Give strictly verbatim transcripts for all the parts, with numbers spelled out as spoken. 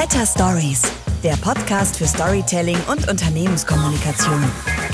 Better Stories, der Podcast für Storytelling und Unternehmenskommunikation.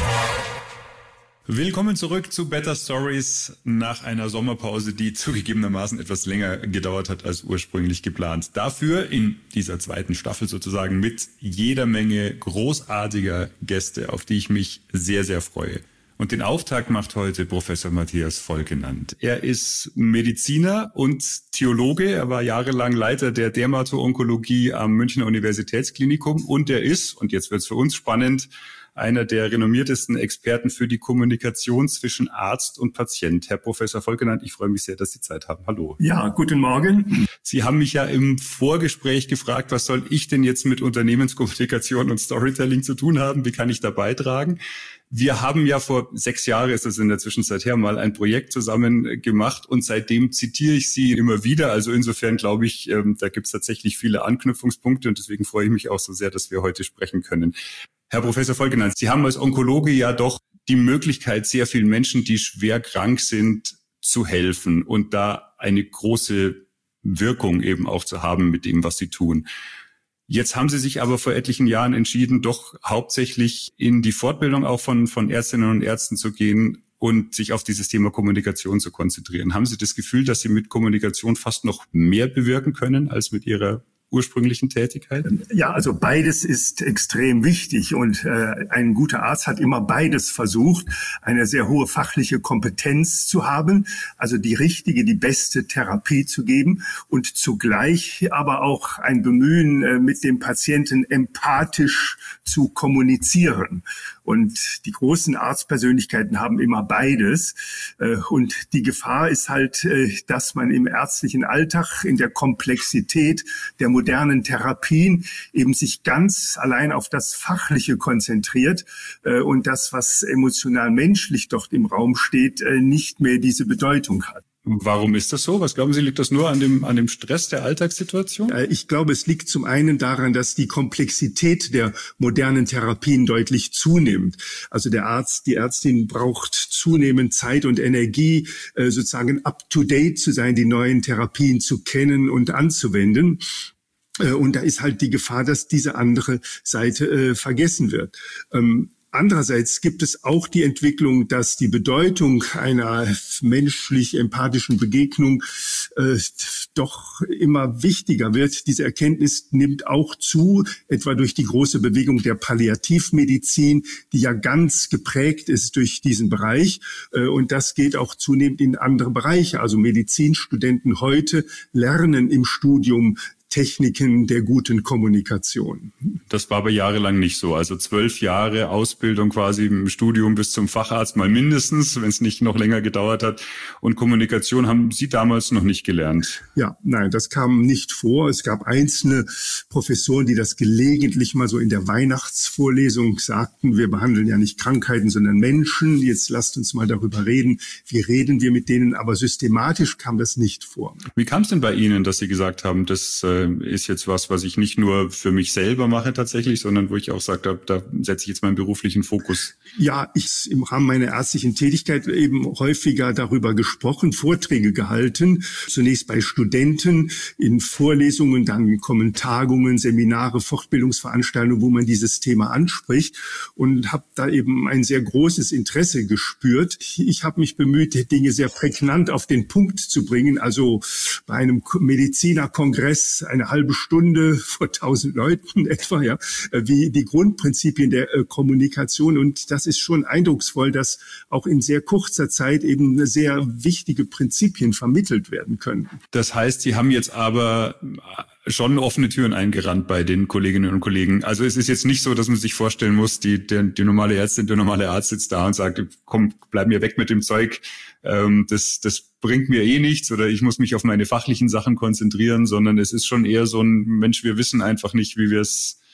Willkommen zurück zu Better Stories nach einer Sommerpause, die zugegebenermaßen etwas länger gedauert hat als ursprünglich geplant. Dafür in dieser zweiten Staffel sozusagen mit jeder Menge großartiger Gäste, auf die ich mich sehr, sehr freue. Und den Auftakt macht heute Professor Matthias Volkenand. Er ist Mediziner und Theologe. Er war jahrelang Leiter der Dermato-Onkologie am Münchner Universitätsklinikum. Und er ist, und jetzt wird's für uns spannend, einer der renommiertesten Experten für die Kommunikation zwischen Arzt und Patient. Herr Professor Volkenand, ich freue mich sehr, dass Sie Zeit haben. Hallo. Ja, guten Morgen. Sie haben mich ja im Vorgespräch gefragt, was soll ich denn jetzt mit Unternehmenskommunikation und Storytelling zu tun haben? Wie kann ich da beitragen? Wir haben ja vor sechs Jahren, ist das in der Zwischenzeit her, mal ein Projekt zusammen gemacht und seitdem zitiere ich Sie immer wieder. Also insofern glaube ich, da gibt es tatsächlich viele Anknüpfungspunkte und deswegen freue ich mich auch so sehr, dass wir heute sprechen können. Herr Professor Volkenand, Sie haben als Onkologe ja doch die Möglichkeit, sehr vielen Menschen, die schwer krank sind, zu helfen und da eine große Wirkung eben auch zu haben mit dem, was Sie tun. Jetzt haben Sie sich aber vor etlichen Jahren entschieden, doch hauptsächlich in die Fortbildung auch von, von Ärztinnen und Ärzten zu gehen und sich auf dieses Thema Kommunikation zu konzentrieren. Haben Sie das Gefühl, dass Sie mit Kommunikation fast noch mehr bewirken können als mit Ihrer ursprünglichen Tätigkeit? Ja, also beides ist extrem wichtig und äh, ein guter Arzt hat immer beides versucht, eine sehr hohe fachliche Kompetenz zu haben, also die richtige, die beste Therapie zu geben und zugleich aber auch ein Bemühen, äh, mit dem Patienten empathisch zu kommunizieren. Und die großen Arztpersönlichkeiten haben immer beides. Äh, und die Gefahr ist halt, äh, dass man im ärztlichen Alltag in der Komplexität der modernen Therapien eben sich ganz allein auf das Fachliche konzentriert äh, und das, was emotional menschlich dort im Raum steht, äh, nicht mehr diese Bedeutung hat. Warum ist das so? Was glauben Sie, liegt das nur an dem, an dem Stress der Alltagssituation? Ich glaube, es liegt zum einen daran, dass die Komplexität der modernen Therapien deutlich zunimmt. Also der Arzt, die Ärztin braucht zunehmend Zeit und Energie, sozusagen up-to-date zu sein, die neuen Therapien zu kennen und anzuwenden. Und da ist halt die Gefahr, dass diese andere Seite äh, vergessen wird. Ähm, Andererseits gibt es auch die Entwicklung, dass die Bedeutung einer menschlich-empathischen Begegnung äh, doch immer wichtiger wird. Diese Erkenntnis nimmt auch zu, etwa durch die große Bewegung der Palliativmedizin, die ja ganz geprägt ist durch diesen Bereich. Äh, und das geht auch zunehmend in andere Bereiche. Also Medizinstudenten heute lernen im Studium Techniken der guten Kommunikation. Das war aber jahrelang nicht so. Also zwölf Jahre Ausbildung quasi im Studium bis zum Facharzt mal mindestens, wenn es nicht noch länger gedauert hat. Und Kommunikation haben Sie damals noch nicht gelernt? Ja, nein, das kam nicht vor. Es gab einzelne Professoren, die das gelegentlich mal so in der Weihnachtsvorlesung sagten, wir behandeln ja nicht Krankheiten, sondern Menschen. Jetzt lasst uns mal darüber reden. Wie reden wir mit denen? Aber systematisch kam das nicht vor. Wie kam es denn bei Ihnen, dass Sie gesagt haben, das äh, ist jetzt was, was ich nicht nur für mich selber mache tatsächlich, sondern wo ich auch sage, da, da setze ich jetzt meinen beruflichen Fokus? Ja, ich im Rahmen meiner ärztlichen Tätigkeit eben häufiger darüber gesprochen, Vorträge gehalten, zunächst bei Studenten in Vorlesungen, dann kommen Tagungen, Seminare, Fortbildungsveranstaltungen, wo man dieses Thema anspricht und habe da eben ein sehr großes Interesse gespürt. Ich habe mich bemüht, Dinge sehr prägnant auf den Punkt zu bringen, also bei einem Medizinerkongress eine halbe Stunde vor tausend Leuten etwa, ja, wie die Grundprinzipien der äh, Kommunikation. Und das ist schon eindrucksvoll, dass auch in sehr kurzer Zeit eben sehr wichtige Prinzipien vermittelt werden können. Das heißt, Sie haben jetzt aber schon offene Türen eingerannt bei den Kolleginnen und Kollegen. Also es ist jetzt nicht so, dass man sich vorstellen muss, die, der, die normale Ärztin, der normale Arzt sitzt da und sagt, komm, bleib mir weg mit dem Zeug, ähm, das, das bringt mir eh nichts oder ich muss mich auf meine fachlichen Sachen konzentrieren, sondern es ist schon eher so ein, Mensch, wir wissen einfach nicht, wie wir es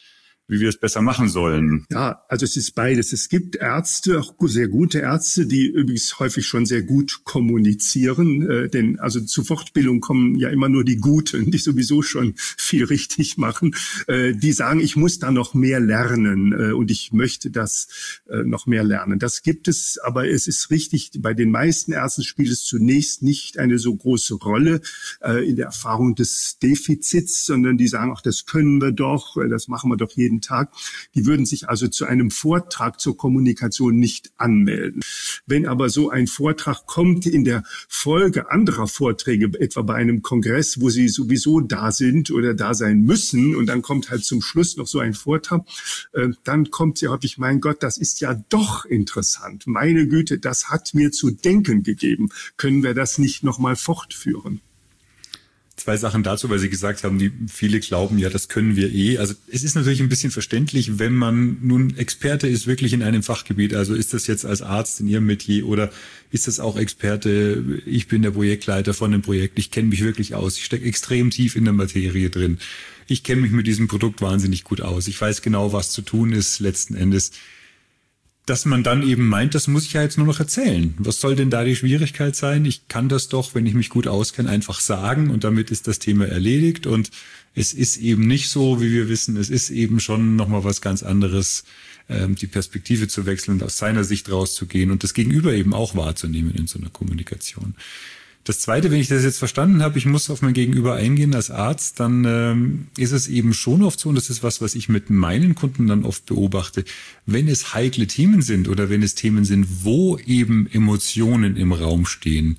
wie wir es besser machen sollen? Ja, also es ist beides. Es gibt Ärzte, auch sehr gute Ärzte, die übrigens häufig schon sehr gut kommunizieren, äh, denn also zur Fortbildung kommen ja immer nur die Guten, die sowieso schon viel richtig machen. Äh, die sagen, ich muss da noch mehr lernen äh, und ich möchte das äh, noch mehr lernen. Das gibt es, aber es ist richtig, bei den meisten Ärzten spielt es zunächst nicht eine so große Rolle äh, in der Erfahrung des Defizits, sondern die sagen, ach, das können wir doch, das machen wir doch jeden Tag. Die würden sich also zu einem Vortrag zur Kommunikation nicht anmelden. Wenn aber so ein Vortrag kommt in der Folge anderer Vorträge, etwa bei einem Kongress, wo sie sowieso da sind oder da sein müssen, und dann kommt halt zum Schluss noch so ein Vortrag, äh, dann kommt sie häufig, mein Gott, das ist ja doch interessant. Meine Güte, das hat mir zu denken gegeben. Können wir das nicht nochmal fortführen? Zwei Sachen dazu, weil Sie gesagt haben, die viele glauben, ja, das können wir eh. Also es ist natürlich ein bisschen verständlich, wenn man nun Experte ist wirklich in einem Fachgebiet. Also ist das jetzt als Arzt in Ihrem Metier oder ist das auch Experte? Ich bin der Projektleiter von einem Projekt. Ich kenne mich wirklich aus. Ich stecke extrem tief in der Materie drin. Ich kenne mich mit diesem Produkt wahnsinnig gut aus. Ich weiß genau, was zu tun ist letzten Endes. Dass man dann eben meint, das muss ich ja jetzt nur noch erzählen. Was soll denn da die Schwierigkeit sein? Ich kann das doch, wenn ich mich gut auskenne, einfach sagen und damit ist das Thema erledigt. Und es ist eben nicht so, wie wir wissen, es ist eben schon nochmal was ganz anderes, ähm, die Perspektive zu wechseln und aus seiner Sicht rauszugehen und das Gegenüber eben auch wahrzunehmen in so einer Kommunikation. Das Zweite, wenn ich das jetzt verstanden habe, ich muss auf mein Gegenüber eingehen als Arzt, dann ähm, ist es eben schon oft so, und das ist was, was ich mit meinen Kunden dann oft beobachte, wenn es heikle Themen sind oder wenn es Themen sind, wo eben Emotionen im Raum stehen,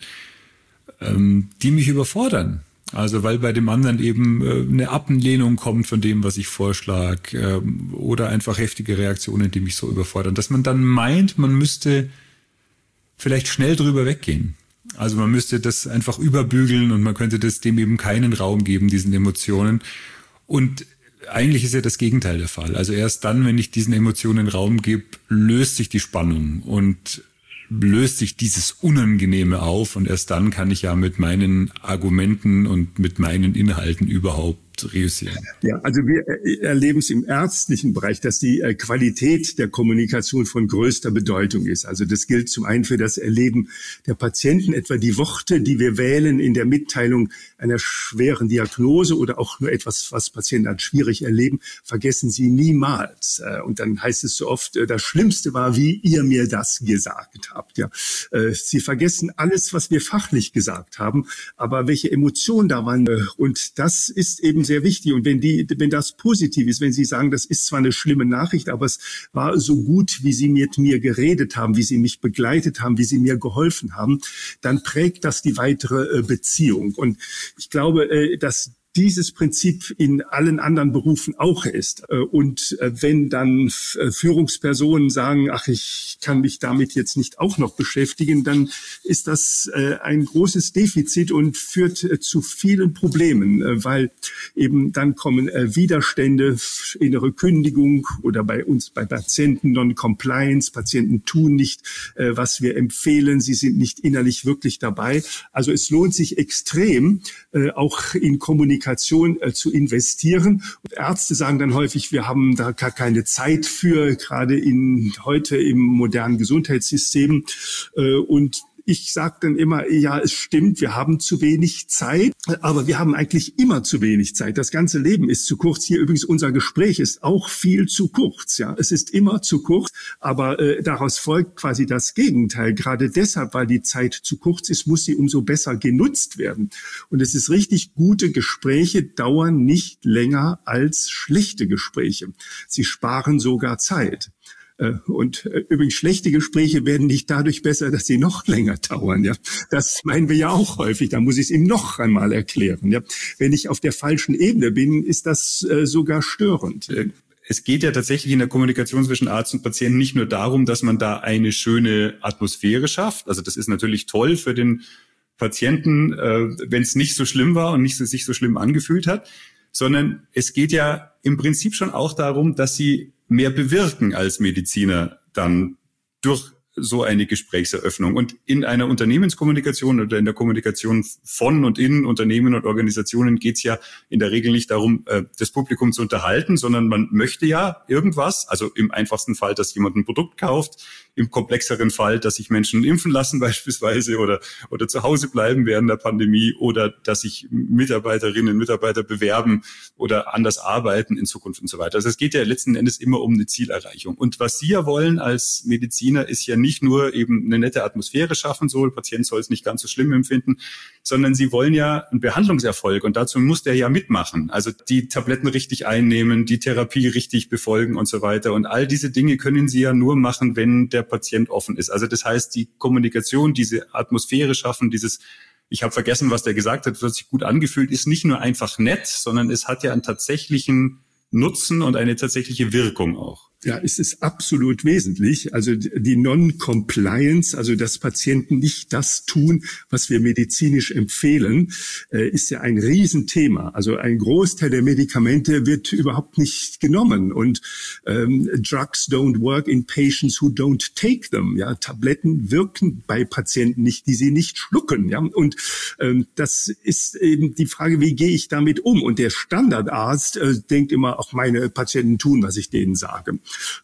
ähm, die mich überfordern. Also weil bei dem anderen eben äh, eine Ablehnung kommt von dem, was ich vorschlage, äh, oder einfach heftige Reaktionen, die mich so überfordern, dass man dann meint, man müsste vielleicht schnell drüber weggehen. Also man müsste das einfach überbügeln und man könnte das dem eben keinen Raum geben, diesen Emotionen. Und eigentlich ist ja das Gegenteil der Fall. Also erst dann, wenn ich diesen Emotionen Raum gebe, löst sich die Spannung und löst sich dieses Unangenehme auf. Und erst dann kann ich ja mit meinen Argumenten und mit meinen Inhalten überhaupt reüssieren. Ja, also wir erleben es im ärztlichen Bereich, dass die Qualität der Kommunikation von größter Bedeutung ist. Also das gilt zum einen für das Erleben der Patienten, etwa die Worte, die wir wählen in der Mitteilung einer schweren Diagnose oder auch nur etwas, was Patienten als schwierig erleben, vergessen sie niemals. Und dann heißt es so oft, das Schlimmste war, wie ihr mir das gesagt habt. Ja, sie vergessen alles, was wir fachlich gesagt haben, aber welche Emotionen da waren. Und das ist eben sehr wichtig. Und wenn die, wenn das positiv ist, wenn Sie sagen, das ist zwar eine schlimme Nachricht, aber es war so gut, wie Sie mit mir geredet haben, wie Sie mich begleitet haben, wie Sie mir geholfen haben, dann prägt das die weitere Beziehung. Und ich glaube, dass dieses Prinzip in allen anderen Berufen auch ist. Und wenn dann Führungspersonen sagen, ach, ich kann mich damit jetzt nicht auch noch beschäftigen, dann ist das ein großes Defizit und führt zu vielen Problemen, weil eben dann kommen Widerstände, innere Kündigung oder bei uns, bei Patienten Non-Compliance. Patienten tun nicht, was wir empfehlen. Sie sind nicht innerlich wirklich dabei. Also es lohnt sich extrem, auch in Kommunikation zu investieren. Und Ärzte sagen dann häufig, wir haben da gar keine Zeit für, gerade in heute im modernen Gesundheitssystem. Und ich sage dann immer, ja, es stimmt, wir haben zu wenig Zeit, aber wir haben eigentlich immer zu wenig Zeit. Das ganze Leben ist zu kurz. Hier übrigens unser Gespräch ist auch viel zu kurz. Ja, es ist immer zu kurz, aber äh, daraus folgt quasi das Gegenteil. Gerade deshalb, weil die Zeit zu kurz ist, muss sie umso besser genutzt werden. Und es ist richtig, gute Gespräche dauern nicht länger als schlechte Gespräche. Sie sparen sogar Zeit. Und übrigens, schlechte Gespräche werden nicht dadurch besser, dass sie noch länger dauern. Ja, das meinen wir ja auch häufig. Da muss ich es ihm noch einmal erklären. Ja, wenn ich auf der falschen Ebene bin, ist das äh, sogar störend. Es geht ja tatsächlich in der Kommunikation zwischen Arzt und Patienten nicht nur darum, dass man da eine schöne Atmosphäre schafft. Also das ist natürlich toll für den Patienten, äh, wenn es nicht so schlimm war und nicht so, sich so schlimm angefühlt hat, sondern es geht ja im Prinzip schon auch darum, dass sie mehr bewirken als Mediziner dann durch so eine Gesprächseröffnung. Und in einer Unternehmenskommunikation oder in der Kommunikation von und in Unternehmen und Organisationen geht es ja in der Regel nicht darum, das Publikum zu unterhalten, sondern man möchte ja irgendwas, also im einfachsten Fall, dass jemand ein Produkt kauft, im komplexeren Fall, dass sich Menschen impfen lassen beispielsweise oder oder zu Hause bleiben während der Pandemie oder dass sich Mitarbeiterinnen und Mitarbeiter bewerben oder anders arbeiten in Zukunft und so weiter. Also es geht ja letzten Endes immer um eine Zielerreichung. Und was Sie ja wollen als Mediziner ist ja nicht nur eben eine nette Atmosphäre schaffen, so der Patient soll es nicht ganz so schlimm empfinden, sondern Sie wollen ja einen Behandlungserfolg und dazu muss der ja mitmachen. Also die Tabletten richtig einnehmen, die Therapie richtig befolgen und so weiter. Und all diese Dinge können Sie ja nur machen, wenn der Patient offen ist. Also das heißt, die Kommunikation, diese Atmosphäre schaffen, dieses, ich habe vergessen, was der gesagt hat, wird sich gut angefühlt, ist nicht nur einfach nett, sondern es hat ja einen tatsächlichen Nutzen und eine tatsächliche Wirkung auch. Ja, es ist absolut wesentlich. Also die Non-Compliance, also dass Patienten nicht das tun, was wir medizinisch empfehlen, ist ja ein Riesenthema. Also ein Großteil der Medikamente wird überhaupt nicht genommen und ähm, Drugs don't work in patients who don't take them. Ja, Tabletten wirken bei Patienten nicht, die sie nicht schlucken. Ja, und ähm, das ist eben die Frage, wie gehe ich damit um? Und der Standardarzt äh, denkt immer, auch meine Patienten tun, was ich denen sage.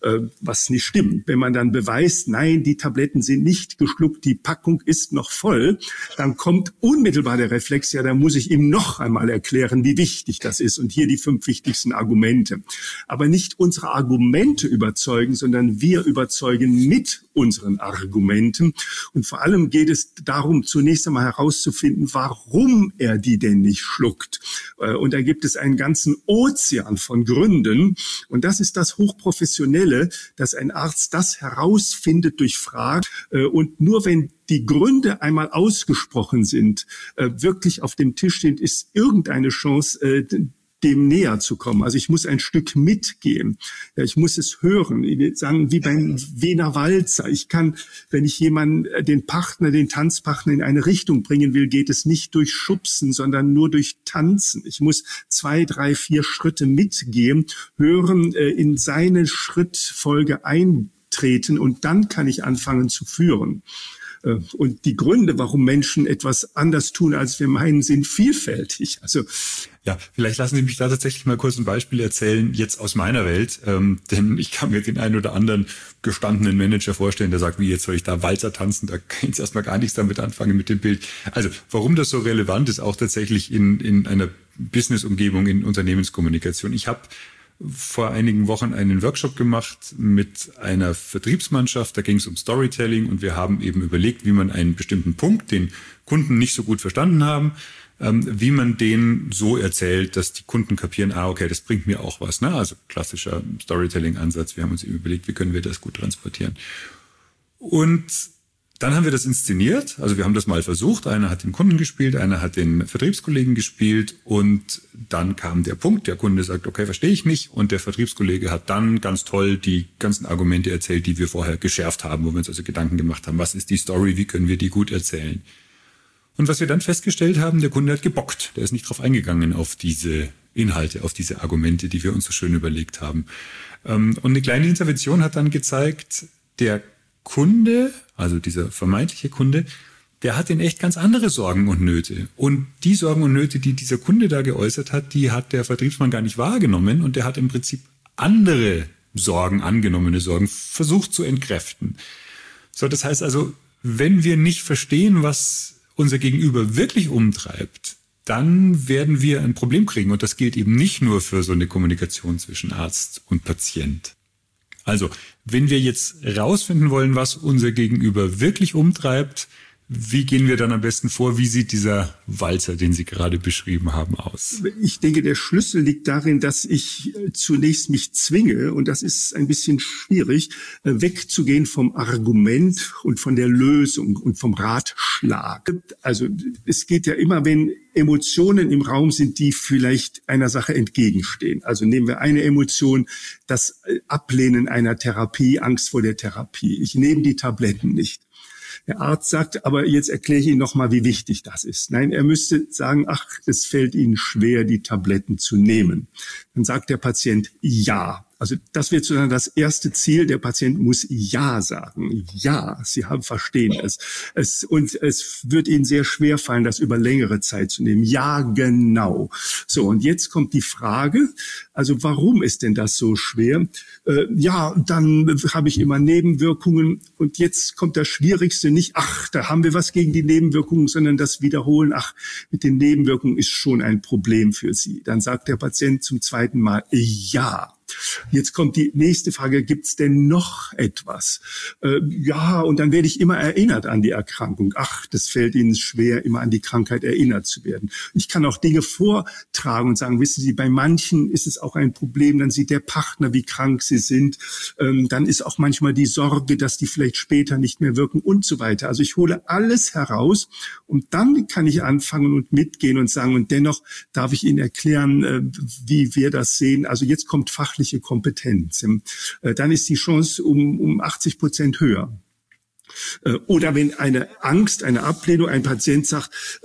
Was nicht stimmt. Wenn man dann beweist, nein, die Tabletten sind nicht geschluckt, die Packung ist noch voll, dann kommt unmittelbar der Reflex, ja, da muss ich ihm noch einmal erklären, wie wichtig das ist und hier die fünf wichtigsten Argumente. Aber nicht unsere Argumente überzeugen, sondern wir überzeugen mit unseren Argumenten. Und vor allem geht es darum, zunächst einmal herauszufinden, warum er die denn nicht schluckt. Und da gibt es einen ganzen Ozean von Gründen. Und das ist das Hochprofessionelle, dass ein Arzt das herausfindet durch Fragen. Und nur wenn die Gründe einmal ausgesprochen sind, wirklich auf dem Tisch sind, ist irgendeine Chance, dem näher zu kommen. Also ich muss ein Stück mitgehen. Ja, ich muss es hören. Ich will sagen, wie beim Wiener Walzer. Ich kann, wenn ich jemanden, den Partner, den Tanzpartner in eine Richtung bringen will, geht es nicht durch Schubsen, sondern nur durch Tanzen. Ich muss zwei, drei, vier Schritte mitgehen, hören, in seine Schrittfolge eintreten und dann kann ich anfangen zu führen. Und die Gründe, warum Menschen etwas anders tun, als wir meinen, sind vielfältig. Also ja, vielleicht lassen Sie mich da tatsächlich mal kurz ein Beispiel erzählen, jetzt aus meiner Welt. Ähm, denn ich kann mir den einen oder anderen gestandenen Manager vorstellen, der sagt, wie jetzt soll ich da Walzer tanzen? Da kann ich jetzt erstmal gar nichts damit anfangen mit dem Bild. Also warum das so relevant ist, auch tatsächlich in, in einer Business-Umgebung, in Unternehmenskommunikation. Ich habe vor einigen Wochen einen Workshop gemacht mit einer Vertriebsmannschaft. Da ging es um Storytelling und wir haben eben überlegt, wie man einen bestimmten Punkt, den Kunden nicht so gut verstanden haben, ähm, wie man den so erzählt, dass die Kunden kapieren, ah, okay, das bringt mir auch was. Ne? Also klassischer Storytelling-Ansatz. Wir haben uns eben überlegt, wie können wir das gut transportieren. Und dann haben wir das inszeniert, also wir haben das mal versucht, einer hat den Kunden gespielt, einer hat den Vertriebskollegen gespielt und dann kam der Punkt, der Kunde sagt, okay, verstehe ich nicht und der Vertriebskollege hat dann ganz toll die ganzen Argumente erzählt, die wir vorher geschärft haben, wo wir uns also Gedanken gemacht haben, was ist die Story, wie können wir die gut erzählen. Und was wir dann festgestellt haben, der Kunde hat gebockt, der ist nicht drauf eingegangen auf diese Inhalte, auf diese Argumente, die wir uns so schön überlegt haben. Und eine kleine Intervention hat dann gezeigt, der Kunde, also dieser vermeintliche Kunde, der hat in echt ganz andere Sorgen und Nöte. Und die Sorgen und Nöte, die dieser Kunde da geäußert hat, die hat der Vertriebsmann gar nicht wahrgenommen und der hat im Prinzip andere Sorgen, angenommene Sorgen, versucht zu entkräften. So, das heißt also, wenn wir nicht verstehen, was unser Gegenüber wirklich umtreibt, dann werden wir ein Problem kriegen. Und das gilt eben nicht nur für so eine Kommunikation zwischen Arzt und Patient. Also, wenn wir jetzt rausfinden wollen, was unser Gegenüber wirklich umtreibt, wie gehen wir dann am besten vor? Wie sieht dieser Walzer, den Sie gerade beschrieben haben, aus? Ich denke, der Schlüssel liegt darin, dass ich zunächst mich zwinge, und das ist ein bisschen schwierig, wegzugehen vom Argument und von der Lösung und vom Ratschlag. Also es geht ja immer, wenn Emotionen im Raum sind, die vielleicht einer Sache entgegenstehen. Also nehmen wir eine Emotion, das Ablehnen einer Therapie, Angst vor der Therapie. Ich nehme die Tabletten nicht. Der Arzt sagt, aber jetzt erkläre ich Ihnen noch mal, wie wichtig das ist. Nein, er müsste sagen, ach, es fällt Ihnen schwer, die Tabletten zu nehmen. Dann sagt der Patient, ja, Also das wird sozusagen das erste Ziel. Der Patient muss Ja sagen. Ja, Sie haben verstehen es. es. Und es wird Ihnen sehr schwer fallen, das über längere Zeit zu nehmen. Ja, genau. So, und jetzt kommt die Frage, also warum ist denn das so schwer? Äh, ja, dann habe ich immer Nebenwirkungen. Und jetzt kommt das Schwierigste nicht, ach, da haben wir was gegen die Nebenwirkungen, sondern das Wiederholen, ach, mit den Nebenwirkungen ist schon ein Problem für Sie. Dann sagt der Patient zum zweiten Mal Ja. Jetzt kommt die nächste Frage, gibt's denn noch etwas? Äh, ja, und dann werde ich immer erinnert an die Erkrankung. Ach, das fällt Ihnen schwer, immer an die Krankheit erinnert zu werden. Ich kann auch Dinge vortragen und sagen, wissen Sie, bei manchen ist es auch ein Problem, dann sieht der Partner, wie krank sie sind. Ähm, dann ist auch manchmal die Sorge, dass die vielleicht später nicht mehr wirken und so weiter. Also ich hole alles heraus und dann kann ich anfangen und mitgehen und sagen, und dennoch darf ich Ihnen erklären, äh, wie wir das sehen. Also jetzt kommt fachlich Kompetenz. Dann ist die Chance um, um achtzig Prozent höher. Oder wenn eine Angst, eine Ablehnung, ein Patient sagt,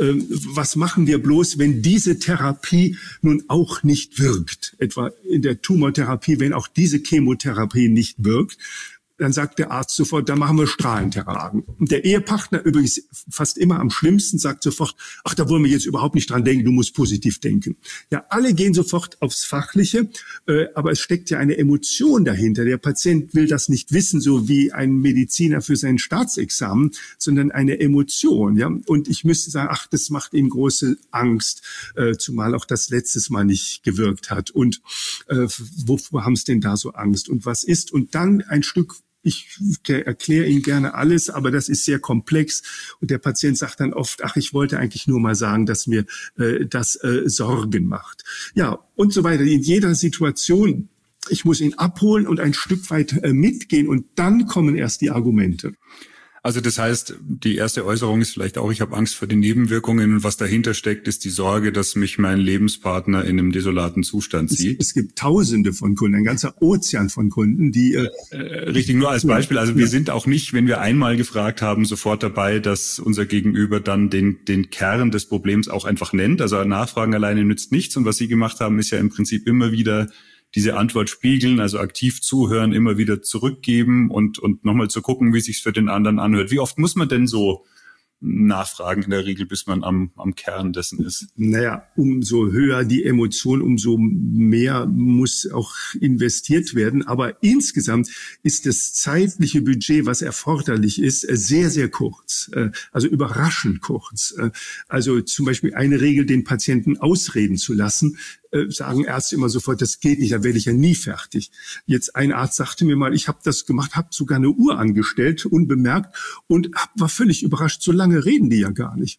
was machen wir bloß, wenn diese Therapie nun auch nicht wirkt? Etwa in der Tumortherapie, wenn auch diese Chemotherapie nicht wirkt, dann sagt der Arzt sofort, da machen wir Strahlentherapie. Und der Ehepartner übrigens fast immer am schlimmsten sagt sofort, ach, da wollen wir jetzt überhaupt nicht dran denken, du musst positiv denken. Ja, alle gehen sofort aufs Fachliche, äh, aber es steckt ja eine Emotion dahinter. Der Patient will das nicht wissen, so wie ein Mediziner für sein Staatsexamen, sondern eine Emotion. Ja, und ich müsste sagen, ach, das macht ihm große Angst, äh, zumal auch das letztes Mal nicht gewirkt hat. Und äh, wovor haben es denn da so Angst? Und was ist? Und dann ein Stück Ich erkläre Ihnen gerne alles, aber das ist sehr komplex. Und der Patient sagt dann oft, ach, ich wollte eigentlich nur mal sagen, dass mir äh, das äh, Sorgen macht. Ja, und so weiter. In jeder Situation, ich muss ihn abholen und ein Stück weit äh, mitgehen und dann kommen erst die Argumente. Also das heißt, die erste Äußerung ist vielleicht auch, ich habe Angst vor den Nebenwirkungen und was dahinter steckt, ist die Sorge, dass mich mein Lebenspartner in einem desolaten Zustand sieht. Es, es gibt Tausende von Kunden, ein ganzer Ozean von Kunden, die... Äh, äh, richtig, nur als Beispiel, also wir sind auch nicht, wenn wir einmal gefragt haben, sofort dabei, dass unser Gegenüber dann den, den Kern des Problems auch einfach nennt. Also Nachfragen alleine nützt nichts und was Sie gemacht haben, ist ja im Prinzip immer wieder diese Antwort spiegeln, also aktiv zuhören, immer wieder zurückgeben und und nochmal zu gucken, wie sich's für den anderen anhört. Wie oft muss man denn so nachfragen in der Regel, bis man am am Kern dessen ist? Naja, umso höher die Emotion, umso mehr muss auch investiert werden. Aber insgesamt ist das zeitliche Budget, was erforderlich ist, sehr, sehr kurz. Also überraschend kurz. Also zum Beispiel eine Regel, den Patienten ausreden zu lassen, sagen Ärzte immer sofort, das geht nicht, da werde ich ja nie fertig. Jetzt ein Arzt sagte mir mal, ich habe das gemacht, habe sogar eine Uhr angestellt, unbemerkt und hab, war völlig überrascht, so lange reden die ja gar nicht.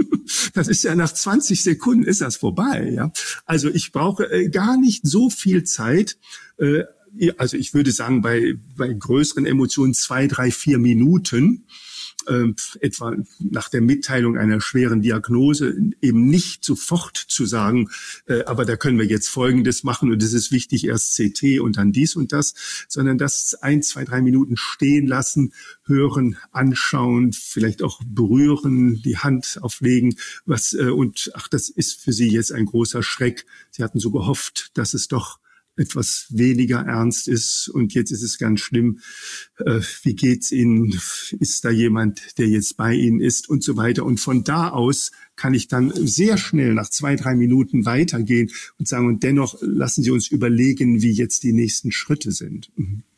Das ist ja nach zwanzig Sekunden ist das vorbei. Ja, also ich brauche äh, gar nicht so viel Zeit. Äh, also ich würde sagen, bei, bei größeren Emotionen zwei, drei, vier Minuten. Äh, etwa nach der Mitteilung einer schweren Diagnose eben nicht sofort zu sagen, äh, aber da können wir jetzt Folgendes machen und es ist wichtig, erst C T und dann dies und das, sondern das ein, zwei, drei Minuten stehen lassen, hören, anschauen, vielleicht auch berühren, die Hand auflegen, was äh, und ach, das ist für Sie jetzt ein großer Schreck. Sie hatten so gehofft, dass es doch etwas weniger ernst ist und jetzt ist es ganz schlimm. Äh, wie geht's Ihnen? Ist da jemand, der jetzt bei Ihnen ist und so weiter? Und von da aus kann ich dann sehr schnell nach zwei, drei Minuten weitergehen und sagen, und dennoch lassen Sie uns überlegen, wie jetzt die nächsten Schritte sind.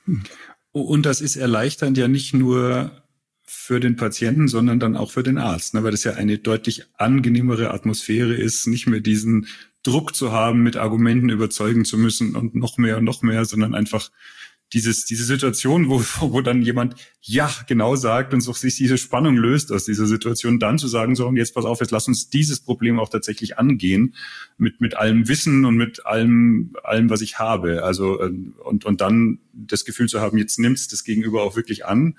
Und das ist erleichternd ja nicht nur für den Patienten, sondern dann auch für den Arzt, ne? Weil das ja eine deutlich angenehmere Atmosphäre ist, nicht mehr diesen Druck zu haben, mit Argumenten überzeugen zu müssen und noch mehr und noch mehr, sondern einfach dieses diese Situation, wo wo dann jemand ja genau sagt und so sich diese Spannung löst aus dieser Situation, dann zu sagen, so und jetzt pass auf, jetzt lass uns dieses Problem auch tatsächlich angehen mit mit allem Wissen und mit allem allem, was ich habe. Also und und dann das Gefühl zu haben, jetzt nimmt's das Gegenüber auch wirklich an.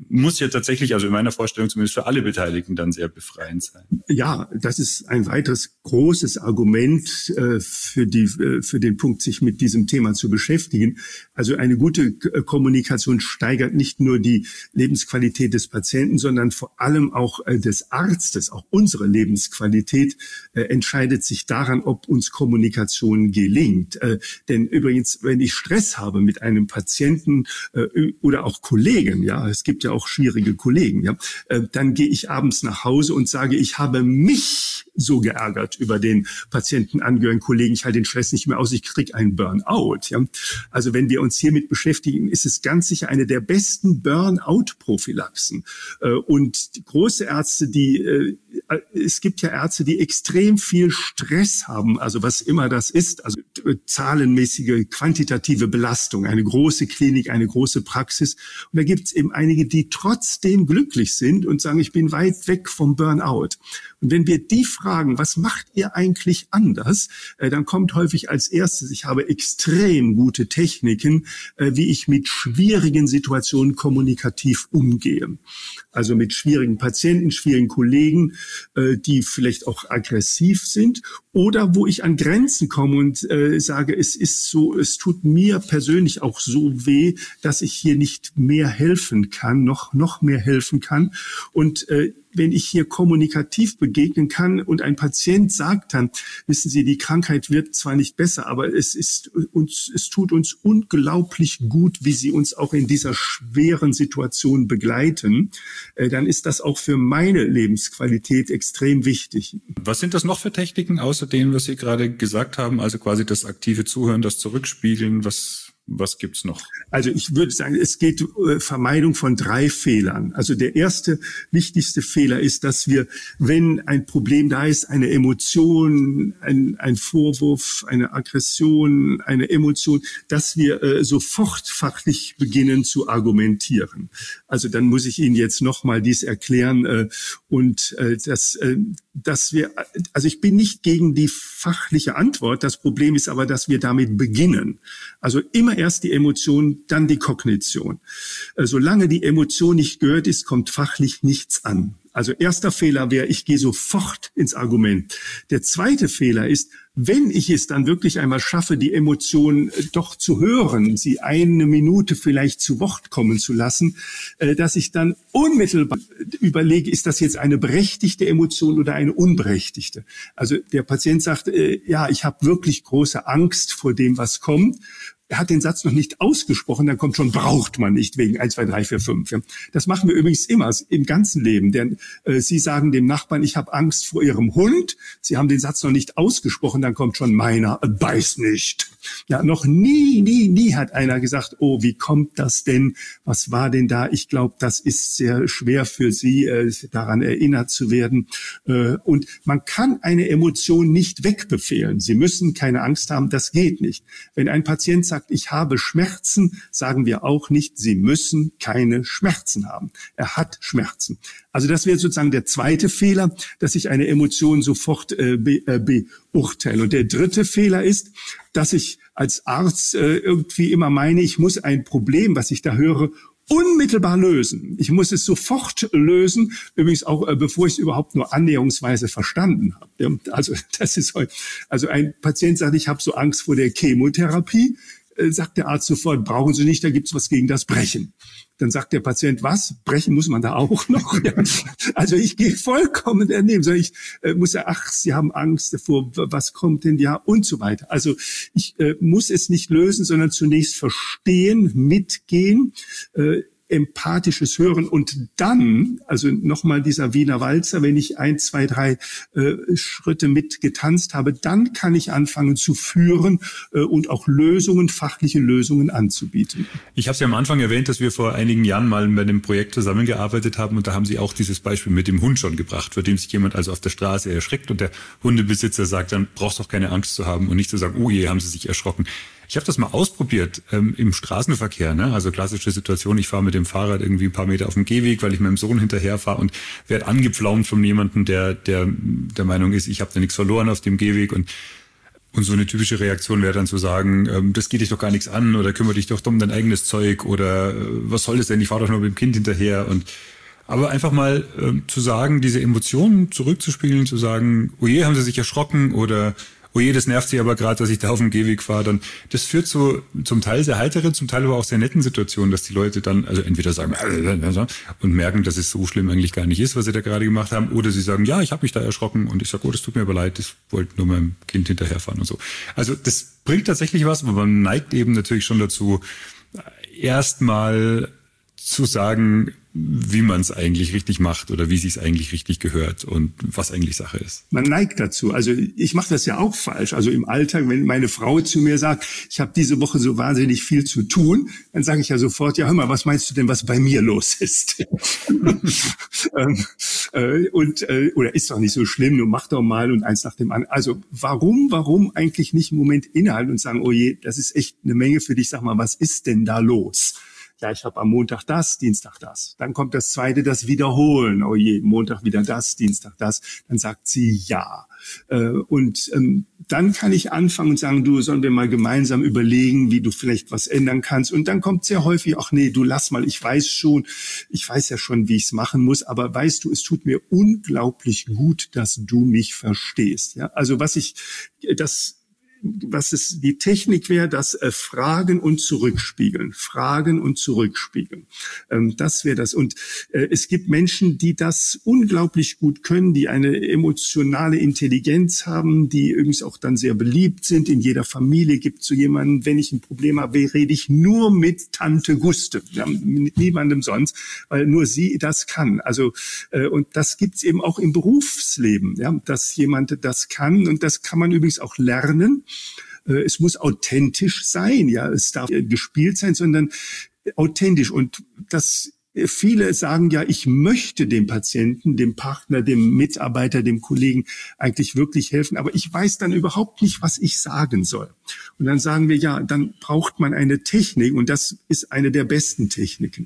muss ja tatsächlich, also in meiner Vorstellung zumindest für alle Beteiligten dann sehr befreiend sein. Ja, das ist ein weiteres großes Argument äh, für die äh, für den Punkt, sich mit diesem Thema zu beschäftigen. Also eine gute K- Kommunikation steigert nicht nur die Lebensqualität des Patienten, sondern vor allem auch äh, des Arztes. Auch unsere Lebensqualität äh, entscheidet sich daran, ob uns Kommunikation gelingt. Äh, denn übrigens, wenn ich Stress habe mit einem Patienten äh, oder auch Kollegen, ja, es gibt ja auch schwierige Kollegen, ja, äh, dann gehe ich abends nach Hause und sage, ich habe mich so geärgert über den Patientenangehörigen Kollegen, ich halte den Stress nicht mehr aus, ich kriege einen Burnout. Ja. Also wenn wir uns hiermit beschäftigen, ist es ganz sicher eine der besten Burnout-Prophylaxen. Äh, und die große Ärzte, die äh, es gibt ja Ärzte, die extrem viel Stress haben, also was immer das ist, also zahlenmäßige, quantitative Belastung, eine große Klinik, eine große Praxis. Und da gibt es eben einige, die trotzdem glücklich sind und sagen, ich bin weit weg vom Burnout. Und wenn wir die fragen, was macht ihr eigentlich anders, äh, dann kommt häufig als erstes, ich habe extrem gute Techniken, äh, wie ich mit schwierigen Situationen kommunikativ umgehe. Also mit schwierigen Patienten, schwierigen Kollegen, äh, die vielleicht auch aggressiv sind oder wo ich an Grenzen komme und äh, sage, es ist so, es tut mir persönlich auch so weh, dass ich hier nicht mehr helfen kann, noch noch mehr helfen kann. Und äh, wenn ich hier kommunikativ begegnen kann und ein Patient sagt dann, wissen Sie, die Krankheit wird zwar nicht besser, aber es ist uns, es tut uns unglaublich gut, wie Sie uns auch in dieser schweren Situation begleiten, äh, dann ist das auch für meine Lebensqualität extrem wichtig. Was sind das noch für Techniken, außer denen, was Sie gerade gesagt haben, also quasi das aktive Zuhören, das Zurückspiegeln, was Was gibt's noch? Also ich würde sagen, es geht äh, Vermeidung von drei Fehlern. Also der erste wichtigste Fehler ist, dass wir, wenn ein Problem da ist, eine Emotion, ein, ein Vorwurf, eine Aggression, eine Emotion, dass wir äh, sofort fachlich beginnen zu argumentieren. Also dann muss ich Ihnen jetzt nochmal dies erklären äh, und äh, das, äh, dass wir, also ich bin nicht gegen die fachliche Antwort. Das Problem ist aber, dass wir damit beginnen. Also immer erst die Emotion, dann die Kognition. Äh, solange die Emotion nicht gehört ist, kommt fachlich nichts an. Also erster Fehler wäre, ich gehe sofort ins Argument. Der zweite Fehler ist, wenn ich es dann wirklich einmal schaffe, die Emotion äh, doch zu hören, sie eine Minute vielleicht zu Wort kommen zu lassen, äh, dass ich dann unmittelbar überlege, ist das jetzt eine berechtigte Emotion oder eine unberechtigte? Also der Patient sagt, äh, ja, ich habe wirklich große Angst vor dem, was kommt. Er hat den Satz noch nicht ausgesprochen, dann kommt schon, braucht man nicht, wegen eins, zwei, drei, vier, fünf. Ja. Das machen wir übrigens immer im ganzen Leben. Denn äh, Sie sagen dem Nachbarn, ich habe Angst vor Ihrem Hund. Sie haben den Satz noch nicht ausgesprochen, dann kommt schon meiner, äh, beiß nicht. Ja, noch nie, nie, nie hat einer gesagt, oh, wie kommt das denn? Was war denn da? Ich glaube, das ist sehr schwer für Sie, äh, daran erinnert zu werden. Äh, und man kann eine Emotion nicht wegbefehlen. Sie müssen keine Angst haben, das geht nicht. Wenn ein Patient sagt, ich habe Schmerzen, sagen wir auch nicht, Sie müssen keine Schmerzen haben. Er hat Schmerzen. Also das wäre sozusagen der zweite Fehler, dass ich eine Emotion sofort äh, be, äh, beurteile. Und der dritte Fehler ist, dass ich als Arzt äh, irgendwie immer meine, ich muss ein Problem, was ich da höre, unmittelbar lösen. Ich muss es sofort lösen, übrigens auch, äh, bevor ich es überhaupt nur annäherungsweise verstanden habe. Ja, also das ist also ein Patient sagt, ich habe so Angst vor der Chemotherapie. Sagt der Arzt sofort, brauchen Sie nicht, da gibt's was gegen das Brechen. Dann sagt der Patient, was? Brechen muss man da auch noch? Ja. Also ich gehe vollkommen daneben. Ich äh, muss ja, ach, Sie haben Angst davor, was kommt denn ja und so weiter. Also ich äh, muss es nicht lösen, sondern zunächst verstehen, mitgehen, äh, empathisches Hören und dann, also nochmal dieser Wiener Walzer, wenn ich ein, zwei, drei äh, Schritte mit getanzt habe, dann kann ich anfangen zu führen äh, und auch Lösungen, fachliche Lösungen anzubieten. Ich habe es ja am Anfang erwähnt, dass wir vor einigen Jahren mal bei einem Projekt zusammengearbeitet haben und da haben Sie auch dieses Beispiel mit dem Hund schon gebracht, vor dem sich jemand also auf der Straße erschreckt und der Hundebesitzer sagt, dann brauchst du auch keine Angst zu haben und nicht zu sagen, oh je, haben Sie sich erschrocken. Ich habe das mal ausprobiert ähm, im Straßenverkehr, ne? Also klassische Situation, ich fahre mit dem Fahrrad irgendwie ein paar Meter auf dem Gehweg, weil ich meinem Sohn hinterherfahre und werde angepflaumt von jemandem, der der der Meinung ist, ich habe da nichts verloren auf dem Gehweg und Und so eine typische Reaktion wäre dann zu sagen, ähm, das geht dich doch gar nichts an oder kümmere dich doch um dein eigenes Zeug oder äh, was soll das denn, ich fahre doch nur mit dem Kind hinterher. Und aber einfach mal ähm, zu sagen, diese Emotionen zurückzuspiegeln, zu sagen, oh je, haben sie sich erschrocken oder oh je, das nervt sie aber gerade, dass ich da auf dem Gehweg fahre, dann das führt zu zum Teil sehr heiteren, zum Teil aber auch sehr netten Situationen, dass die Leute dann also entweder sagen und merken, dass es so schlimm eigentlich gar nicht ist, was sie da gerade gemacht haben, oder sie sagen, ja, ich habe mich da erschrocken und ich sage, oh, das tut mir aber leid, ich wollte nur meinem Kind hinterherfahren und so. Also das bringt tatsächlich was, aber man neigt eben natürlich schon dazu, erstmal zu sagen, wie man es eigentlich richtig macht oder wie es sich eigentlich richtig gehört und was eigentlich Sache ist. Man neigt dazu. Also ich mache das ja auch falsch. Also im Alltag, wenn meine Frau zu mir sagt, ich habe diese Woche so wahnsinnig viel zu tun, dann sage ich ja sofort, ja hör mal, was meinst du denn, was bei mir los ist? ähm, äh, und äh, oder ist doch nicht so schlimm, du mach doch mal und eins nach dem anderen. Also warum, warum eigentlich nicht einen Moment innehalten und sagen, oh je, das ist echt eine Menge für dich, sag mal, was ist denn da los? Ja, ich habe am Montag das, Dienstag das. Dann kommt das zweite, das Wiederholen. Oh je, Montag wieder das, Dienstag das. Dann sagt sie ja. Äh, und ähm, dann kann ich anfangen und sagen, du, sollen wir mal gemeinsam überlegen, wie du vielleicht was ändern kannst. Und dann kommt sehr häufig, ach nee, du lass mal, ich weiß schon, ich weiß ja schon, wie ich es machen muss. Aber weißt du, es tut mir unglaublich gut, dass du mich verstehst. Ja, also was ich, das was es die Technik wäre, das äh, Fragen und Zurückspiegeln, Fragen und Zurückspiegeln. Ähm, das wäre das. Und äh, es gibt Menschen, die das unglaublich gut können, die eine emotionale Intelligenz haben, die übrigens auch dann sehr beliebt sind. In jeder Familie gibt es so jemanden, wenn ich ein Problem habe, rede ich nur mit Tante Guste, ja, mit niemandem sonst, weil nur sie das kann. Also äh, und das gibt es eben auch im Berufsleben, ja, dass jemand das kann, und das kann man übrigens auch lernen. Es muss authentisch sein, ja, es darf gespielt sein, sondern authentisch. Und das, viele sagen ja, ich möchte dem Patienten, dem Partner, dem Mitarbeiter, dem Kollegen eigentlich wirklich helfen, aber ich weiß dann überhaupt nicht, was ich sagen soll. Und dann sagen wir, ja, dann braucht man eine Technik, und das ist eine der besten Techniken.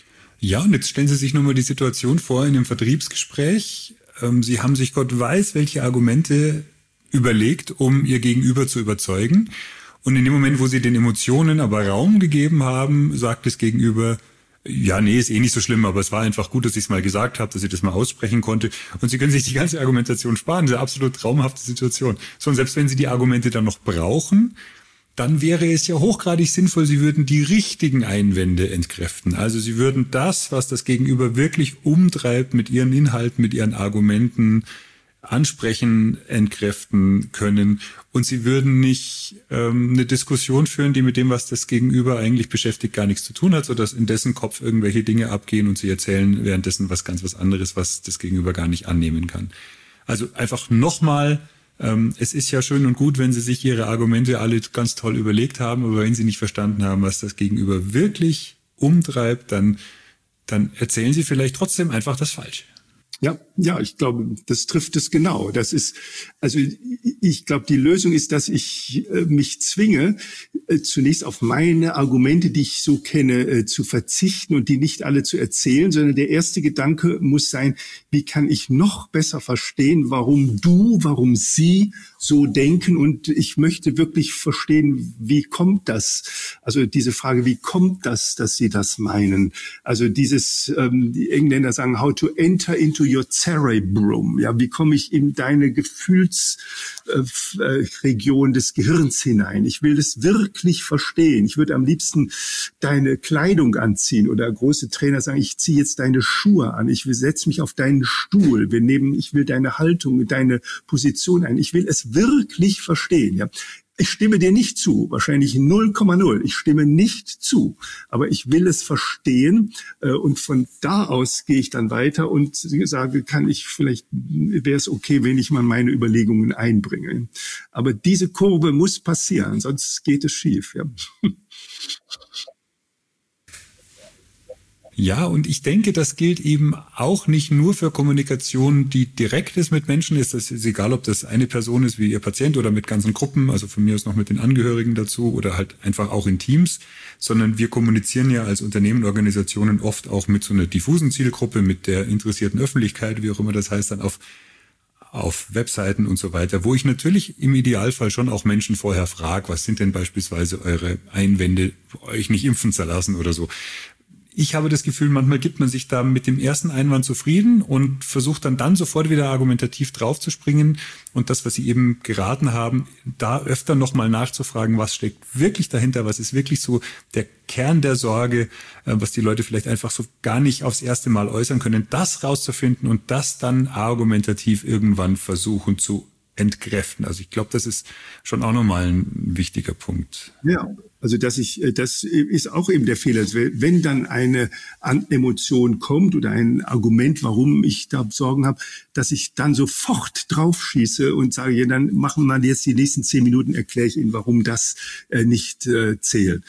Ja, und jetzt stellen Sie sich nochmal die Situation vor in einem Vertriebsgespräch. Sie haben sich Gott weiß, welche Argumente überlegt, um ihr Gegenüber zu überzeugen. Und in dem Moment, wo sie den Emotionen aber Raum gegeben haben, sagt das Gegenüber, ja, nee, ist eh nicht so schlimm, aber es war einfach gut, dass ich es mal gesagt habe, dass ich das mal aussprechen konnte. Und Sie können sich die ganze Argumentation sparen. Das ist eine absolut traumhafte Situation. So, und selbst wenn Sie die Argumente dann noch brauchen, dann wäre es ja hochgradig sinnvoll, Sie würden die richtigen Einwände entkräften. Also Sie würden das, was das Gegenüber wirklich umtreibt, mit Ihren Inhalten, mit Ihren Argumenten ansprechen, entkräften können, und sie würden nicht ähm, eine Diskussion führen, die mit dem, was das Gegenüber eigentlich beschäftigt, gar nichts zu tun hat, sodass in dessen Kopf irgendwelche Dinge abgehen und sie erzählen währenddessen was ganz was anderes, was das Gegenüber gar nicht annehmen kann. Also einfach nochmal, ähm, es ist ja schön und gut, wenn Sie sich Ihre Argumente alle ganz toll überlegt haben, aber wenn Sie nicht verstanden haben, was das Gegenüber wirklich umtreibt, dann, dann erzählen Sie vielleicht trotzdem einfach das Falsche. Ja, ja, ich glaube, das trifft es genau. Das ist, also ich glaube, die Lösung ist, dass ich äh, mich zwinge, äh, zunächst auf meine Argumente, die ich so kenne, äh, zu verzichten und die nicht alle zu erzählen, sondern der erste Gedanke muss sein, wie kann ich noch besser verstehen, warum du, warum sie so denken, und ich möchte wirklich verstehen, wie kommt das? Also diese Frage, wie kommt das, dass sie das meinen? Also dieses, ähm, die Engländer sagen, how to enter into your cerebrum. Ja, wie komme ich in deine Gefühlsregion äh, des Gehirns hinein? Ich will das wirklich verstehen. Ich würde am liebsten deine Kleidung anziehen, oder große Trainer sagen, ich ziehe jetzt deine Schuhe an. Ich setze mich auf deinen Stuhl. Wir nehmen, ich will deine Haltung, deine Position ein. Ich will es wirklich verstehen. Ja. Ich stimme dir nicht zu, wahrscheinlich null Komma null. Ich stimme nicht zu, aber ich will es verstehen, äh, und von da aus gehe ich dann weiter und sage, kann ich vielleicht, wäre es okay, wenn ich mal meine Überlegungen einbringe. Aber diese Kurve muss passieren, sonst geht es schief. Ja. Ja, und ich denke, das gilt eben auch nicht nur für Kommunikation, die direkt ist mit Menschen. Ist das ist egal, ob das eine Person ist wie Ihr Patient oder mit ganzen Gruppen, also von mir aus noch mit den Angehörigen dazu oder halt einfach auch in Teams, sondern wir kommunizieren ja als Unternehmen, Organisationen oft auch mit so einer diffusen Zielgruppe, mit der interessierten Öffentlichkeit, wie auch immer das heißt, dann auf auf Webseiten und so weiter, wo ich natürlich im Idealfall schon auch Menschen vorher frage, was sind denn beispielsweise eure Einwände, euch nicht impfen zu lassen oder so. Ich habe das Gefühl, manchmal gibt man sich da mit dem ersten Einwand zufrieden und versucht dann dann sofort wieder argumentativ draufzuspringen und das, was Sie eben geraten haben, da öfter nochmal nachzufragen, was steckt wirklich dahinter, was ist wirklich so der Kern der Sorge, was die Leute vielleicht einfach so gar nicht aufs erste Mal äußern können, das rauszufinden und das dann argumentativ irgendwann versuchen zu entkräften. Also ich glaube, das ist schon auch nochmal ein wichtiger Punkt. Ja, also dass ich, das ist auch eben der Fehler. Wenn dann eine Emotion kommt oder ein Argument, warum ich da Sorgen habe, dass ich dann sofort draufschieße und sage, ja, dann machen wir jetzt die nächsten zehn Minuten, erkläre ich Ihnen, warum das nicht zählt.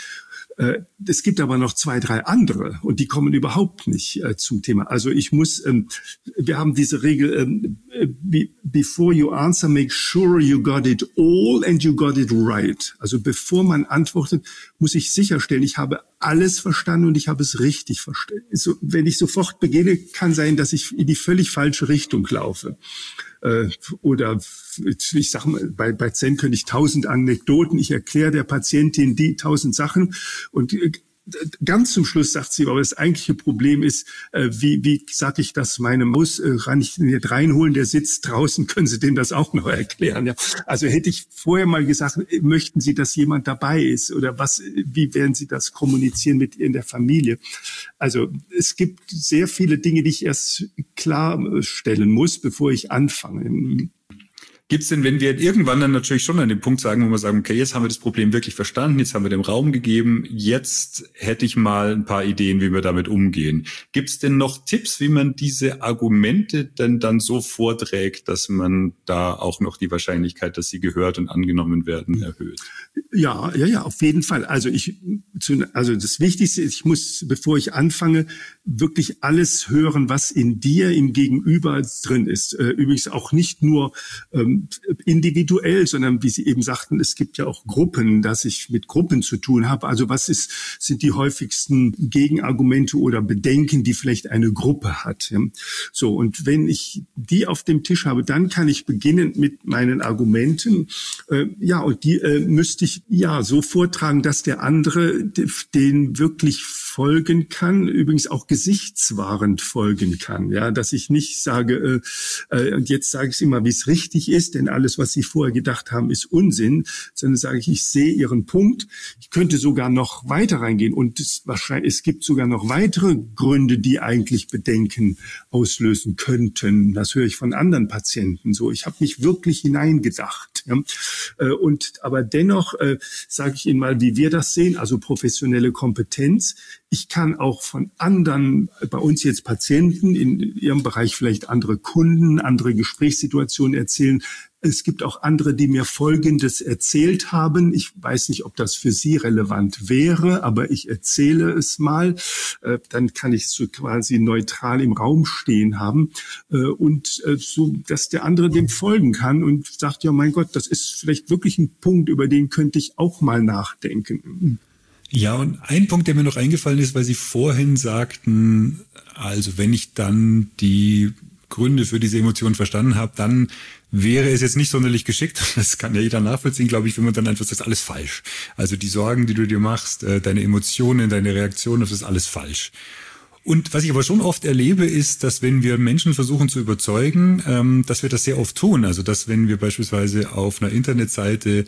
Es gibt aber noch zwei, drei andere und die kommen überhaupt nicht äh, zum Thema. Also ich muss, ähm, wir haben diese Regel, ähm, be, before you answer, make sure you got it all and you got it right. Also bevor man antwortet, muss ich sicherstellen, ich habe alles verstanden und ich habe es richtig verstanden. So, wenn ich sofort beginne, kann sein, dass ich in die völlig falsche Richtung laufe. Äh, oder ich sage mal, bei, bei Zen könnte ich tausend Anekdoten, ich erkläre der Patientin die tausend Sachen und äh, ganz zum Schluss sagt sie, aber das eigentliche Problem ist, äh, wie wie sage ich das meinem Maus, äh, kann ich den jetzt reinholen, der sitzt draußen, können Sie dem das auch noch erklären? Ja? Also hätte ich vorher mal gesagt, möchten Sie, dass jemand dabei ist oder was? Wie werden Sie das kommunizieren mit in der Familie? Also es gibt sehr viele Dinge, die ich erst klarstellen muss, bevor ich anfange. Gibt's denn, wenn wir irgendwann dann natürlich schon an den Punkt sagen, wo wir sagen, okay, jetzt haben wir das Problem wirklich verstanden, jetzt haben wir dem Raum gegeben, jetzt hätte ich mal ein paar Ideen, wie wir damit umgehen. Gibt's denn noch Tipps, wie man diese Argumente denn dann so vorträgt, dass man da auch noch die Wahrscheinlichkeit, dass sie gehört und angenommen werden, erhöht? Ja, ja, ja, auf jeden Fall. Also ich, also das Wichtigste ist, ich muss, bevor ich anfange, wirklich alles hören, was in dir, im Gegenüber drin ist. Übrigens auch nicht nur ähm, individuell, sondern wie Sie eben sagten, es gibt ja auch Gruppen, dass ich mit Gruppen zu tun habe. Also was ist, sind die häufigsten Gegenargumente oder Bedenken, die vielleicht eine Gruppe hat? Ja? So, und wenn ich die auf dem Tisch habe, dann kann ich beginnen mit meinen Argumenten. Äh, ja, und die äh, müsste ich ja so vortragen, dass der andere den wirklich folgen kann, übrigens auch gesichtswahrend folgen kann. Ja, dass ich nicht sage, äh, äh, und jetzt sage ich immer, wie es richtig ist, denn alles, was Sie vorher gedacht haben, ist Unsinn, sondern sage ich, ich sehe Ihren Punkt. Ich könnte sogar noch weiter reingehen und es, wahrscheinlich, es gibt sogar noch weitere Gründe, die eigentlich Bedenken auslösen könnten. Das höre ich von anderen Patienten so. Ich habe mich wirklich hineingedacht. Ja. Äh, und aber dennoch äh, sage ich Ihnen mal, wie wir das sehen, also professionelle Kompetenz. Ich kann auch von anderen, bei uns jetzt Patienten, in ihrem Bereich vielleicht andere Kunden, andere Gesprächssituationen erzählen. Es gibt auch andere, die mir Folgendes erzählt haben. Ich weiß nicht, ob das für Sie relevant wäre, aber ich erzähle es mal. Äh, dann kann ich es so quasi neutral im Raum stehen haben äh, und äh, so, dass der andere dem folgen kann und sagt, ja, mein Gott, das ist vielleicht wirklich ein Punkt, über den könnte ich auch mal nachdenken. Ja, und ein Punkt, der mir noch eingefallen ist, weil Sie vorhin sagten, also wenn ich dann die Gründe für diese Emotionen verstanden habe, dann wäre es jetzt nicht sonderlich geschickt. Das kann ja jeder nachvollziehen, glaube ich, wenn man dann einfach sagt, das ist alles falsch. Also die Sorgen, die du dir machst, deine Emotionen, deine Reaktionen, das ist alles falsch. Und was ich aber schon oft erlebe, ist, dass wenn wir Menschen versuchen zu überzeugen, dass wir das sehr oft tun. Also dass wenn wir beispielsweise auf einer Internetseite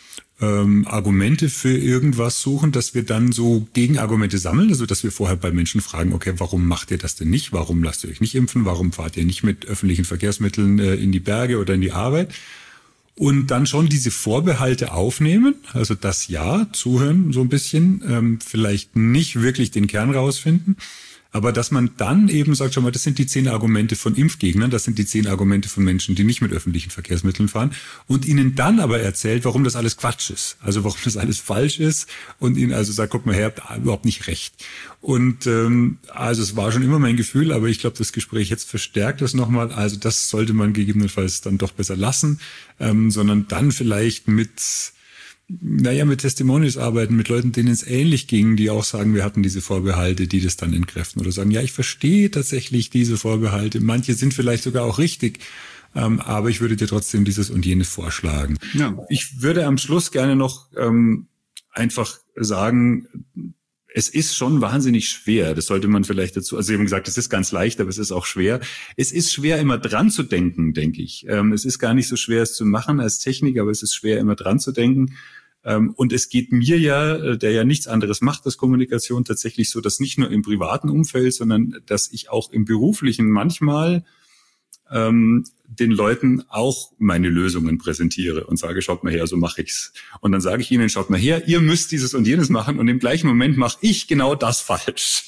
Ähm, Argumente für irgendwas suchen, dass wir dann so Gegenargumente sammeln, also dass wir vorher bei Menschen fragen, okay, warum macht ihr das denn nicht? Warum lasst ihr euch nicht impfen? Warum fahrt ihr nicht mit öffentlichen Verkehrsmitteln äh, in die Berge oder in die Arbeit? Und dann schon diese Vorbehalte aufnehmen, also das Ja, zuhören so ein bisschen, ähm, vielleicht nicht wirklich den Kern rausfinden, aber dass man dann eben sagt, schau mal, das sind die zehn Argumente von Impfgegnern, das sind die zehn Argumente von Menschen, die nicht mit öffentlichen Verkehrsmitteln fahren und ihnen dann aber erzählt, warum das alles Quatsch ist, also warum das alles falsch ist und ihnen also sagt, guck mal her, habt überhaupt nicht recht. Und ähm, also es war schon immer mein Gefühl, aber ich glaube, das Gespräch jetzt verstärkt das nochmal, also das sollte man gegebenenfalls dann doch besser lassen, ähm, sondern dann vielleicht mit naja, mit Testimonials arbeiten, mit Leuten, denen es ähnlich ging, die auch sagen, wir hatten diese Vorbehalte, die das dann entkräften oder sagen, ja, ich verstehe tatsächlich diese Vorbehalte. Manche sind vielleicht sogar auch richtig, Ähm, aber ich würde dir trotzdem dieses und jenes vorschlagen. Ja. Ich würde am Schluss gerne noch ähm, einfach sagen, es ist schon wahnsinnig schwer. Das sollte man vielleicht dazu, also Sie haben gesagt, es ist ganz leicht, aber es ist auch schwer. Es ist schwer, immer dran zu denken, denke ich. Ähm, es ist gar nicht so schwer, es zu machen als Technik, aber es ist schwer, immer dran zu denken. Ähm, und es geht mir ja, der ja nichts anderes macht als Kommunikation, tatsächlich so, dass nicht nur im privaten Umfeld, sondern dass ich auch im beruflichen manchmal ähm, den Leuten auch meine Lösungen präsentiere und sage, schaut mal her, so mache ich's. Und dann sage ich ihnen, schaut mal her, ihr müsst dieses und jenes machen und im gleichen Moment mache ich genau das falsch.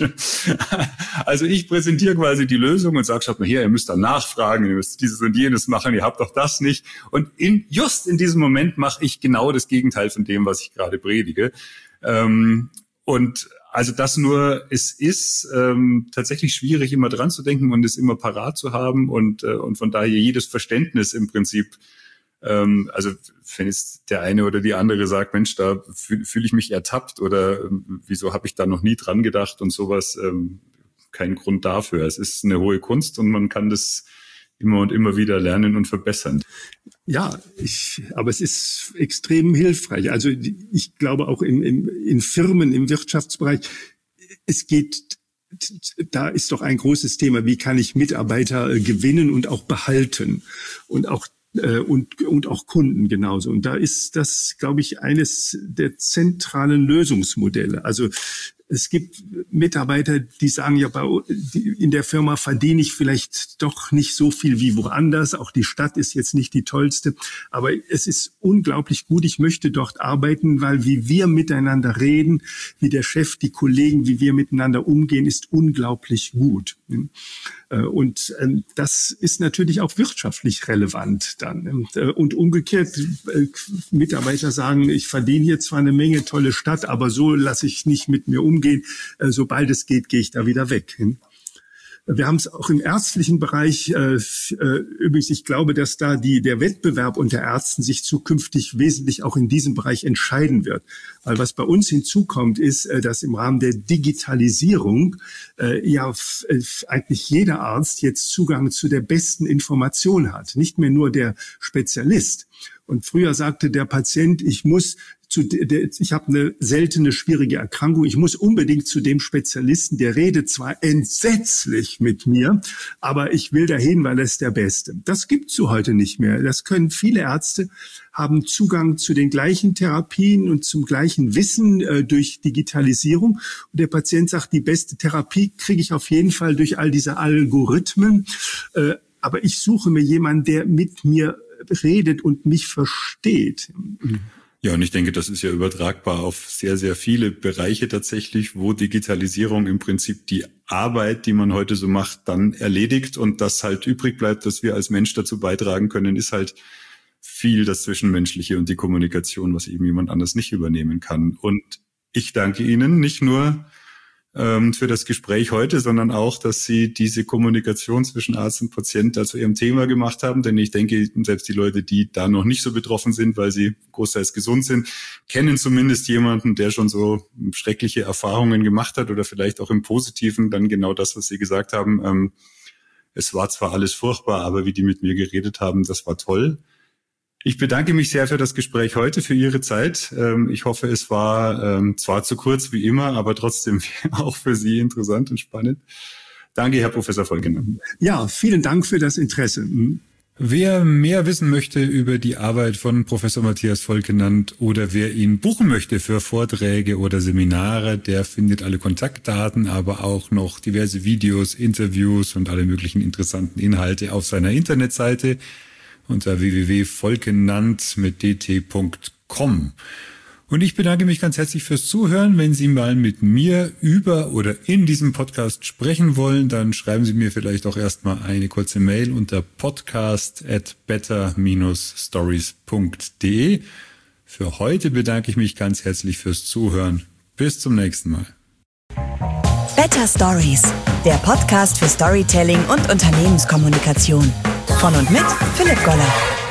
Also ich präsentiere quasi die Lösung und sage, schaut mal her, ihr müsst dann nachfragen, ihr müsst dieses und jenes machen, ihr habt doch das nicht. Und in, just in diesem Moment mache ich genau das Gegenteil von dem, was ich gerade predige. Ähm, und Also das nur, es ist ähm, tatsächlich schwierig, immer dran zu denken und es immer parat zu haben und äh, und von daher jedes Verständnis im Prinzip, ähm, also wenn jetzt der eine oder die andere sagt, Mensch, da fühle fühl ich mich ertappt oder ähm, wieso habe ich da noch nie dran gedacht und sowas, ähm, kein Grund dafür. Es ist eine hohe Kunst und man kann das immer und immer wieder lernen und verbessern. Ja, ich, aber es ist extrem hilfreich. Also ich glaube auch in, in, in Firmen, im Wirtschaftsbereich, es geht, da ist doch ein großes Thema, wie kann ich Mitarbeiter gewinnen und auch behalten und auch und und auch Kunden genauso. Und da ist das, glaube ich, eines der zentralen Lösungsmodelle. Also es gibt Mitarbeiter, die sagen, ja, bei, in der Firma verdiene ich vielleicht doch nicht so viel wie woanders. Auch die Stadt ist jetzt nicht die tollste. Aber es ist unglaublich gut. Ich möchte dort arbeiten, weil wie wir miteinander reden, wie der Chef, die Kollegen, wie wir miteinander umgehen, ist unglaublich gut. Und das ist natürlich auch wirtschaftlich relevant dann. Und umgekehrt, Mitarbeiter sagen, ich verdiene hier zwar eine Menge, tolle Stadt, aber so lasse ich nicht mit mir umgehen. Sobald es geht, gehe ich da wieder weg. Wir haben es auch im ärztlichen Bereich. Übrigens, ich glaube, dass da die, der Wettbewerb unter Ärzten sich zukünftig wesentlich auch in diesem Bereich entscheiden wird. Weil was bei uns hinzukommt, ist, dass im Rahmen der Digitalisierung ja eigentlich jeder Arzt jetzt Zugang zu der besten Information hat. Nicht mehr nur der Spezialist. Und früher sagte der Patient, ich muss zu der, ich habe eine seltene, schwierige Erkrankung, ich muss unbedingt zu dem Spezialisten, der redet zwar entsetzlich mit mir, aber ich will dahin, weil er ist der Beste. Das gibt's so heute nicht mehr. Das können viele Ärzte, haben Zugang zu den gleichen Therapien und zum gleichen Wissen äh, durch Digitalisierung. Und der Patient sagt, die beste Therapie kriege ich auf jeden Fall durch all diese Algorithmen. Äh, aber ich suche mir jemanden, der mit mir redet und mich versteht. Ja, und ich denke, das ist ja übertragbar auf sehr, sehr viele Bereiche tatsächlich, wo Digitalisierung im Prinzip die Arbeit, die man heute so macht, dann erledigt und das halt übrig bleibt, dass wir als Mensch dazu beitragen können, ist halt viel das Zwischenmenschliche und die Kommunikation, was eben jemand anders nicht übernehmen kann. Und ich danke Ihnen nicht nur ähm, für das Gespräch heute, sondern auch, dass Sie diese Kommunikation zwischen Arzt und Patient zu Ihrem Thema gemacht haben. Denn ich denke, selbst die Leute, die da noch nicht so betroffen sind, weil sie großteils gesund sind, kennen zumindest jemanden, der schon so schreckliche Erfahrungen gemacht hat oder vielleicht auch im Positiven dann genau das, was Sie gesagt haben. Ähm, es war zwar alles furchtbar, aber wie die mit mir geredet haben, das war toll. Ich bedanke mich sehr für das Gespräch heute, für Ihre Zeit. Ich hoffe, es war zwar zu kurz wie immer, aber trotzdem auch für Sie interessant und spannend. Danke, Herr Professor Volkenand. Ja, vielen Dank für das Interesse. Wer mehr wissen möchte über die Arbeit von Professor Matthias Volkenand oder wer ihn buchen möchte für Vorträge oder Seminare, der findet alle Kontaktdaten, aber auch noch diverse Videos, Interviews und alle möglichen interessanten Inhalte auf seiner Internetseite unter w w w punkt volkenand mit d t punkt com. Und ich bedanke mich ganz herzlich fürs Zuhören. Wenn Sie mal mit mir über oder in diesem Podcast sprechen wollen, dann schreiben Sie mir vielleicht auch erstmal eine kurze Mail unter podcast at better dash stories punkt de. Für heute bedanke ich mich ganz herzlich fürs Zuhören. Bis zum nächsten Mal. Better Stories, der Podcast für Storytelling und Unternehmenskommunikation. Von und mit Philipp Goller.